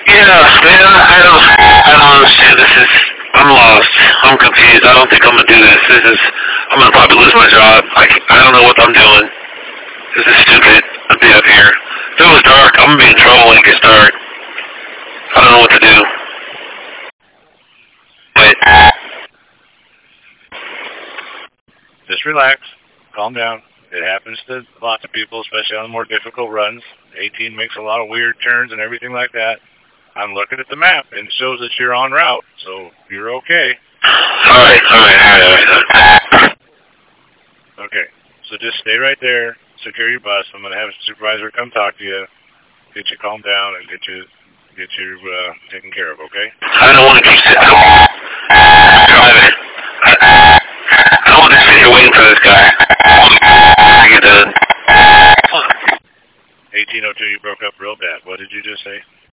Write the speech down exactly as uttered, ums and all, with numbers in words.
Yeah, man, I don't, I don't understand. This is, I'm lost. I'm confused. I don't think I'm gonna do this. This is, I'm gonna probably lose my job. I, I don't know what I'm doing. This is stupid. I'd be up here. If it was dark, I'm gonna be in trouble when it gets dark. I don't know what to do. But Just relax. Calm down. It happens to lots of people, especially on the more difficult runs. eighteen makes a lot of weird turns and everything like that. I'm looking at the map, and it shows that you're en route, so you're okay. alright, alright, alright, alright. Okay, so just stay right there, secure your bus. I'm going to have a supervisor come talk to you, get you calmed down, and get you get you uh, taken care of, okay? I don't want to keep sitting driving. I, I don't want to sit here waiting for this guy. I get done. eighteen oh two, you broke up real bad. What did you just say?